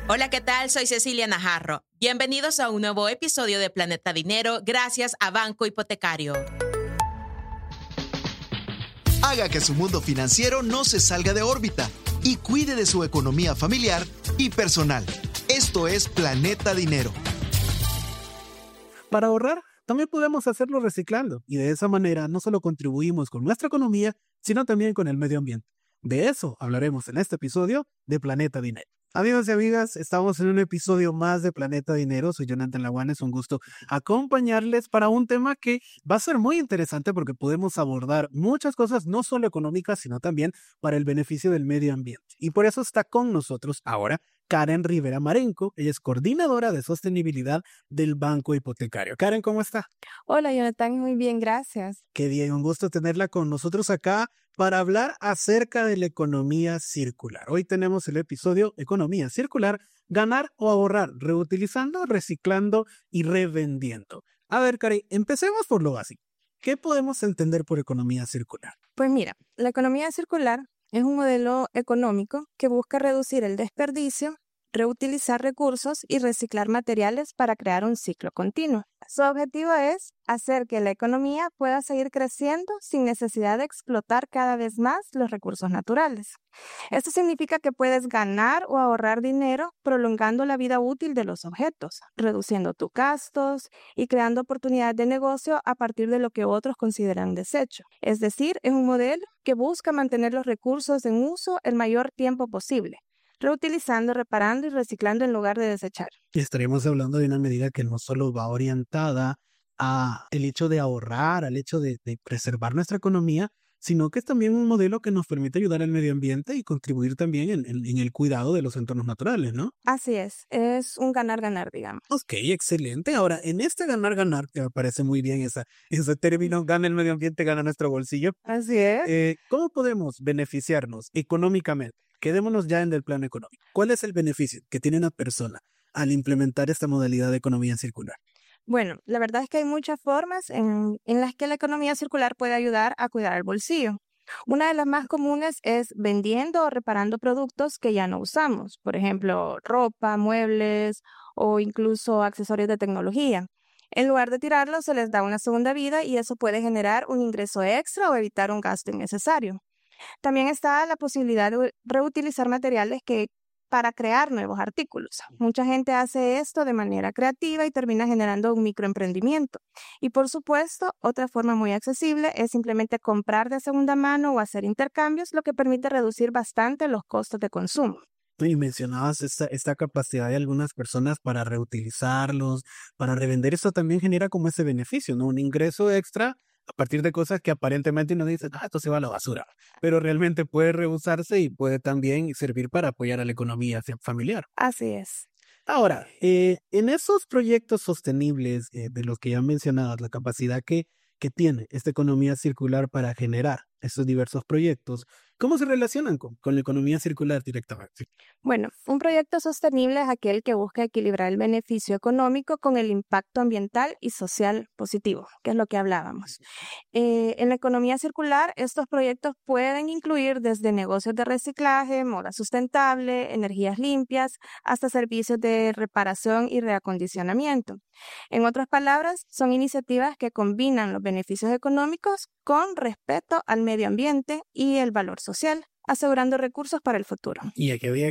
Hola, ¿qué tal? Soy Cecilia Najarro. Bienvenidos a un nuevo episodio de Planeta Dinero gracias a Banco Hipotecario. Haga que su mundo financiero no se salga de órbita y cuide de su economía familiar y personal. Esto es Planeta Dinero. Para ahorrar, también podemos hacerlo reciclando y de esa manera no solo contribuimos con nuestra economía, sino también con el medio ambiente. De eso hablaremos en este episodio de Planeta Dinero. Amigos y amigas, estamos en un episodio más de Planeta Dinero. Soy Jonathan Laguán, es un gusto acompañarles para un tema que va a ser muy interesante porque podemos abordar muchas cosas, no solo económicas, sino también para el beneficio del medio ambiente. Y por eso está con nosotros ahora Karen Rivera Marenco. Ella es coordinadora de sostenibilidad del Banco Hipotecario. Karen, ¿cómo está? Hola, Jonathan, muy bien, gracias. Qué bien, un gusto tenerla con nosotros acá para hablar acerca de la economía circular. Hoy tenemos el episodio Economía Circular, ganar o ahorrar, reutilizando, reciclando y revendiendo. A ver, Karen, empecemos por lo básico. ¿Qué podemos entender por economía circular? Pues mira, la economía circular es un modelo económico que busca reducir el desperdicio, reutilizar recursos y reciclar materiales para crear un ciclo continuo. Su objetivo es hacer que la economía pueda seguir creciendo sin necesidad de explotar cada vez más los recursos naturales. Esto significa que puedes ganar o ahorrar dinero prolongando la vida útil de los objetos, reduciendo tus gastos y creando oportunidades de negocio a partir de lo que otros consideran desecho. Es decir, es un modelo que busca mantener los recursos en uso el mayor tiempo posible, reutilizando, reparando y reciclando en lugar de desechar. Y estaríamos hablando de una medida que no solo va orientada a el hecho de ahorrar, al hecho de preservar nuestra economía, sino que es también un modelo que nos permite ayudar al medio ambiente y contribuir también en el cuidado de los entornos naturales, ¿no? Así es un ganar-ganar, digamos. Ok, excelente. Ahora, en este ganar-ganar, que me parece muy bien ese término, gana el medio ambiente, gana nuestro bolsillo. Así es. ¿Cómo podemos beneficiarnos económicamente? Quedémonos ya en el plano económico. ¿Cuál es el beneficio que tiene una persona al implementar esta modalidad de economía circular? Bueno, la verdad es que hay muchas formas en las que la economía circular puede ayudar a cuidar el bolsillo. Una de las más comunes es vendiendo o reparando productos que ya no usamos, por ejemplo, ropa, muebles o incluso accesorios de tecnología. En lugar de tirarlos, se les da una segunda vida y eso puede generar un ingreso extra o evitar un gasto innecesario. También está la posibilidad de reutilizar materiales para crear nuevos artículos. Mucha gente hace esto de manera creativa y termina generando un microemprendimiento. Y por supuesto, otra forma muy accesible es simplemente comprar de segunda mano o hacer intercambios, lo que permite reducir bastante los costos de consumo. Y mencionabas esta capacidad de algunas personas para reutilizarlos, para revender. Eso también genera como ese beneficio, ¿no? Un ingreso extra a partir de cosas que aparentemente uno dice, esto se va a la basura, pero realmente puede reusarse y puede también servir para apoyar a la economía familiar. Así es. Ahora, en esos proyectos sostenibles de los que ya mencionabas, la capacidad que tiene esta economía circular para generar estos diversos proyectos, ¿cómo se relacionan con la economía circular directamente? Bueno, un proyecto sostenible es aquel que busca equilibrar el beneficio económico con el impacto ambiental y social positivo, que es lo que hablábamos. En la economía circular, estos proyectos pueden incluir desde negocios de reciclaje, moda sustentable, energías limpias, hasta servicios de reparación y reacondicionamiento. En otras palabras, son iniciativas que combinan los beneficios económicos con respeto al medio ambiente y el valor social, asegurando recursos para el futuro. Y aquí había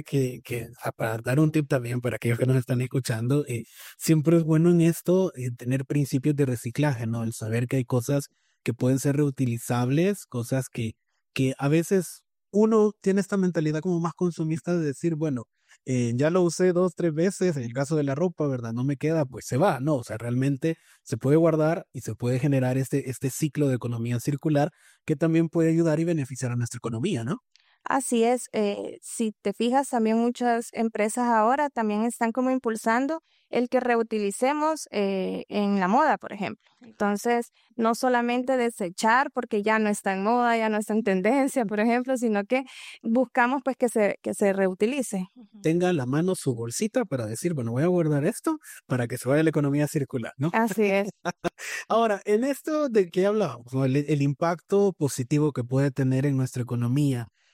para dar un tip también para aquellos que nos están escuchando, siempre es bueno en esto tener principios de reciclaje, ¿no? El saber que hay cosas que pueden ser reutilizables, cosas que a veces uno tiene esta mentalidad como más consumista de decir, bueno, ya lo usé 2, 3 veces, en el caso de la ropa, ¿verdad? No me queda, pues se va, ¿no? O sea, realmente se puede guardar y se puede generar este ciclo de economía circular que también puede ayudar y beneficiar a nuestra economía, ¿no? Así es, si te fijas, también muchas empresas ahora también están como impulsando el que reutilicemos en la moda, por ejemplo. Entonces, no solamente desechar porque ya no está en moda, ya no está en tendencia, por ejemplo, sino que buscamos pues que se reutilice. Tenga a la mano su bolsita para decir, bueno, voy a guardar esto para que se vaya la economía circular, ¿no? Así es. Ahora, en esto de que hablábamos, ¿no? El impacto positivo que puede tener en nuestra economía,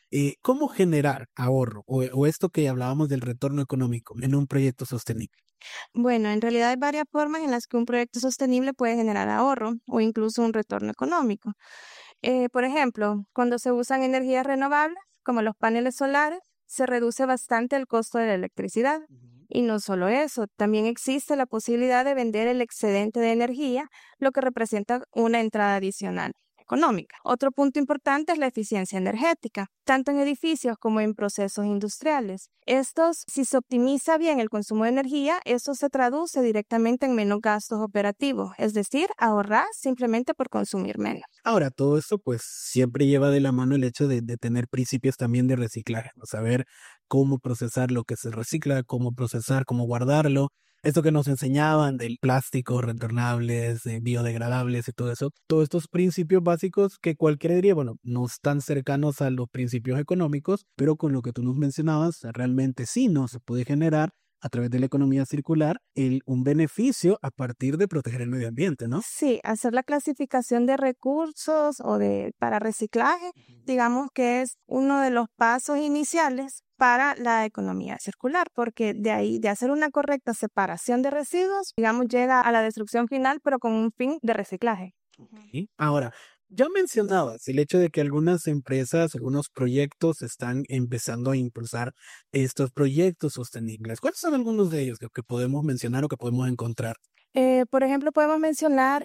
¿Cómo generar ahorro o esto que hablábamos del retorno económico en un proyecto sostenible? Bueno, en realidad hay varias formas en las que un proyecto sostenible puede generar ahorro o incluso un retorno económico. Por ejemplo, cuando se usan energías renovables, como los paneles solares, se reduce bastante el costo de la electricidad. Y no solo eso, también existe la posibilidad de vender el excedente de energía, lo que representa una entrada adicional económica. Otro punto importante es la eficiencia energética, tanto en edificios como en procesos industriales. Si se optimiza bien el consumo de energía, eso se traduce directamente en menos gastos operativos, es decir, ahorrar simplemente por consumir menos. Ahora, todo esto pues siempre lleva de la mano el hecho de tener principios también de reciclaje, ¿no? Saber cómo procesar lo que se recicla, cómo procesar, cómo guardarlo. Esto que nos enseñaban del plástico, retornables, biodegradables y todo eso. Todos estos principios básicos que cualquiera diría, bueno, no están cercanos a los principios económicos, pero con lo que tú nos mencionabas, realmente sí, ¿no? Se puede generar a través de la economía circular un beneficio a partir de proteger el medio ambiente, ¿no? Sí, hacer la clasificación de recursos para reciclaje, digamos que es uno de los pasos iniciales para la economía circular, porque de ahí, de hacer una correcta separación de residuos, digamos, llega a la destrucción final, pero con un fin de reciclaje. ¿Sí? Ahora, ya mencionabas el hecho de que algunas empresas, algunos proyectos están empezando a impulsar estos proyectos sostenibles. ¿Cuáles son algunos de ellos que podemos mencionar o que podemos encontrar? Por ejemplo, podemos mencionar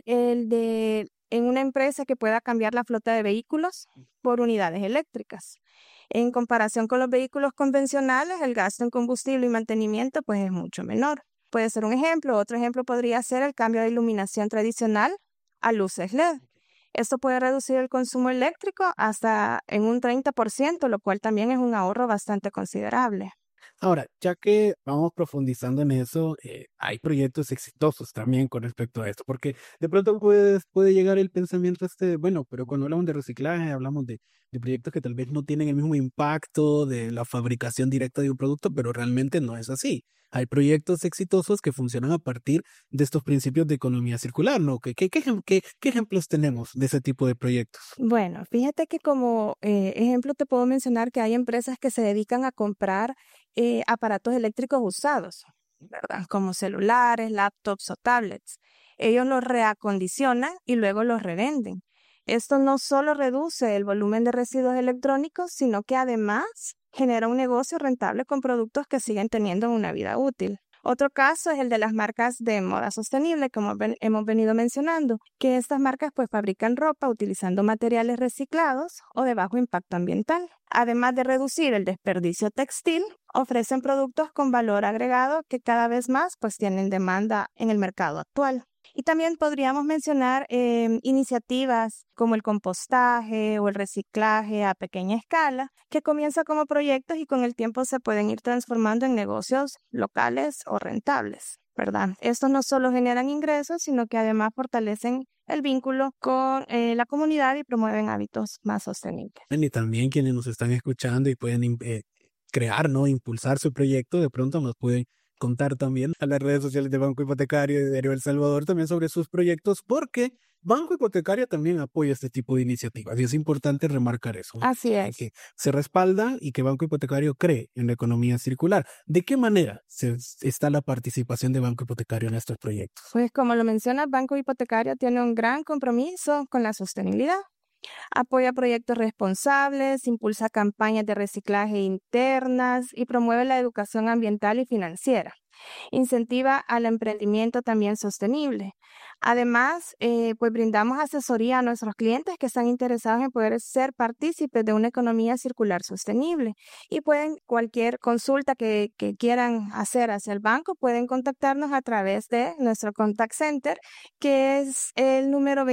en una empresa que pueda cambiar la flota de vehículos por unidades eléctricas. En comparación con los vehículos convencionales, el gasto en combustible y mantenimiento pues es mucho menor. Puede ser un ejemplo. Otro ejemplo podría ser el cambio de iluminación tradicional a luces LED. Esto puede reducir el consumo eléctrico hasta en un 30%, lo cual también es un ahorro bastante considerable. Ahora, ya que vamos profundizando en eso, hay proyectos exitosos también con respecto a esto, porque de pronto puede llegar el pensamiento bueno, pero cuando hablamos de reciclaje, hablamos de proyectos que tal vez no tienen el mismo impacto de la fabricación directa de un producto, pero realmente no es así. Hay proyectos exitosos que funcionan a partir de estos principios de economía circular, ¿no? ¿Qué ejemplos tenemos de ese tipo de proyectos? Bueno, fíjate que como ejemplo te puedo mencionar que hay empresas que se dedican a comprar aparatos eléctricos usados, ¿verdad? Como celulares, laptops o tablets. Ellos los reacondicionan y luego los revenden. Esto no solo reduce el volumen de residuos electrónicos, sino que además genera un negocio rentable con productos que siguen teniendo una vida útil. Otro caso es el de las marcas de moda sostenible, como hemos venido mencionando, que estas marcas pues fabrican ropa utilizando materiales reciclados o de bajo impacto ambiental. Además de reducir el desperdicio textil, ofrecen productos con valor agregado que cada vez más pues tienen demanda en el mercado actual. Y también podríamos mencionar iniciativas como el compostaje o el reciclaje a pequeña escala, que comienza como proyectos y con el tiempo se pueden ir transformando en negocios locales o rentables, ¿verdad? Estos no solo generan ingresos, sino que además fortalecen el vínculo con la comunidad y promueven hábitos más sostenibles. Y también quienes nos están escuchando y pueden crear, ¿no? Impulsar su proyecto, de pronto nos pueden contar también a las redes sociales de Banco Hipotecario y de Diario El Salvador también sobre sus proyectos, porque Banco Hipotecario también apoya este tipo de iniciativas y es importante remarcar eso, ¿no? Así es. Que se respalda y que Banco Hipotecario cree en la economía circular. ¿De qué manera está la participación de Banco Hipotecario en estos proyectos? Pues como lo menciona, Banco Hipotecario tiene un gran compromiso con la sostenibilidad. Apoya proyectos responsables, impulsa campañas de reciclaje internas y promueve la educación ambiental y financiera. Incentiva al emprendimiento también sostenible. Además, pues brindamos asesoría a nuestros clientes que están interesados en poder ser partícipes de una economía circular sostenible. Y cualquier consulta que quieran hacer hacia el banco, pueden contactarnos a través de nuestro contact center, que es el número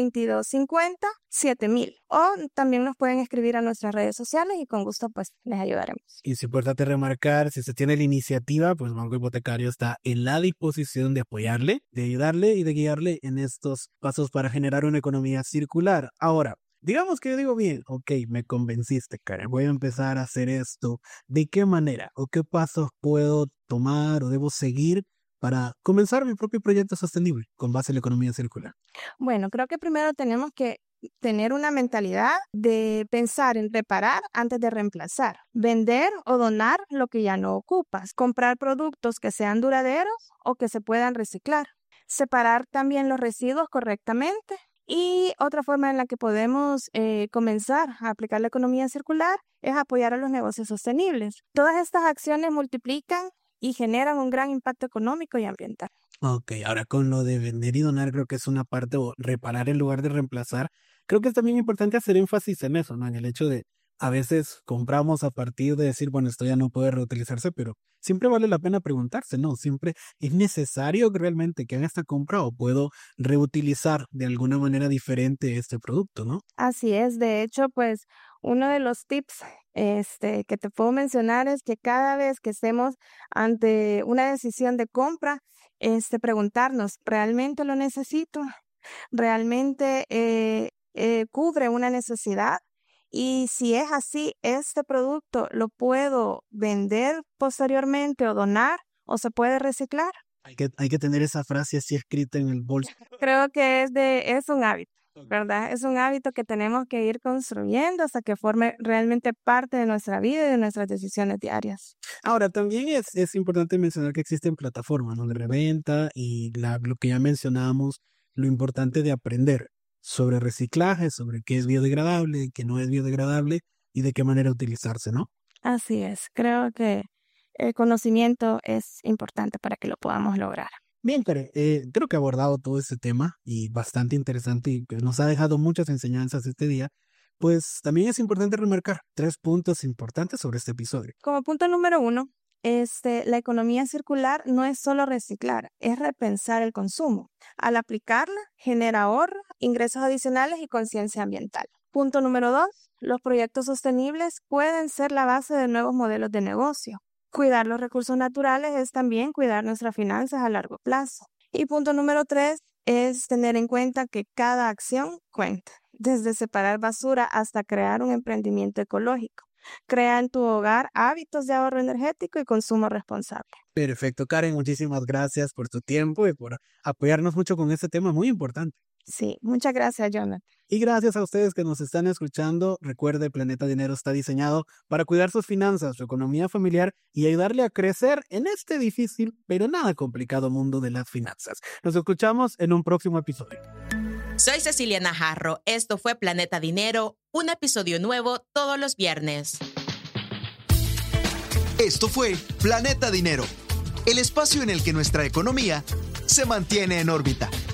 2250-7000. O también nos pueden escribir a nuestras redes sociales y con gusto pues les ayudaremos. Y es importante remarcar, si se tiene la iniciativa, pues Banco Hipotecario está en la disposición de apoyarle, de ayudarle y de guiarle en estos pasos para generar una economía circular. Ahora, digamos que yo digo bien, ok, me convenciste, Karen, voy a empezar a hacer esto. ¿De qué manera o qué pasos puedo tomar o debo seguir para comenzar mi propio proyecto sostenible con base en la economía circular? Bueno, creo que primero tenemos que tener una mentalidad de pensar en reparar antes de reemplazar, vender o donar lo que ya no ocupas, comprar productos que sean duraderos o que se puedan reciclar, separar también los residuos correctamente. Y otra forma en la que podemos comenzar a aplicar la economía circular es apoyar a los negocios sostenibles. Todas estas acciones multiplican y generan un gran impacto económico y ambiental. Ok, ahora con lo de vender y donar creo que es una parte, o reparar en lugar de reemplazar. Creo que es también importante hacer énfasis en eso, ¿no? En el hecho de a veces compramos a partir de decir, bueno, esto ya no puede reutilizarse, pero siempre vale la pena preguntarse, ¿no? Siempre es necesario realmente que haga esta compra o puedo reutilizar de alguna manera diferente este producto, ¿no? Así es, de hecho, pues uno de los tips que te puedo mencionar es que cada vez que estemos ante una decisión de compra, preguntarnos, ¿realmente lo necesito? ¿Realmente cubre una necesidad? Y si es así, ¿este producto lo puedo vender posteriormente o donar o se puede reciclar? Hay que tener esa frase así escrita en el bolso. Creo que es un hábito, ¿verdad? Es un hábito que tenemos que ir construyendo hasta que forme realmente parte de nuestra vida y de nuestras decisiones diarias. Ahora, también es importante mencionar que existen plataformas, ¿no? De reventa y lo que ya mencionábamos, lo importante de aprender sobre reciclaje, sobre qué es biodegradable, qué no es biodegradable y de qué manera utilizarse, ¿no? Así es, creo que el conocimiento es importante para que lo podamos lograr. Bien, Karen, creo que he abordado todo ese tema y bastante interesante y que nos ha dejado muchas enseñanzas este día. Pues también es importante remarcar 3 puntos importantes sobre este episodio. Como punto número 1, la economía circular no es solo reciclar, es repensar el consumo. Al aplicarla, genera ahorro, ingresos adicionales y conciencia ambiental. Punto número 2, los proyectos sostenibles pueden ser la base de nuevos modelos de negocio. Cuidar los recursos naturales es también cuidar nuestras finanzas a largo plazo. Y punto número 3 es tener en cuenta que cada acción cuenta, desde separar basura hasta crear un emprendimiento ecológico. Crea en tu hogar hábitos de ahorro energético y consumo responsable. Perfecto, Karen, muchísimas gracias por tu tiempo y por apoyarnos mucho con este tema muy importante. Sí, muchas gracias, Jonathan. Y gracias a ustedes que nos están escuchando. Recuerde, Planeta Dinero está diseñado para cuidar sus finanzas, su economía familiar y ayudarle a crecer en este difícil pero nada complicado mundo de las finanzas. Nos escuchamos en un próximo episodio. Soy Cecilia Najarro. Esto fue Planeta Dinero, un episodio nuevo todos los viernes. Esto fue Planeta Dinero, el espacio en el que nuestra economía se mantiene en órbita.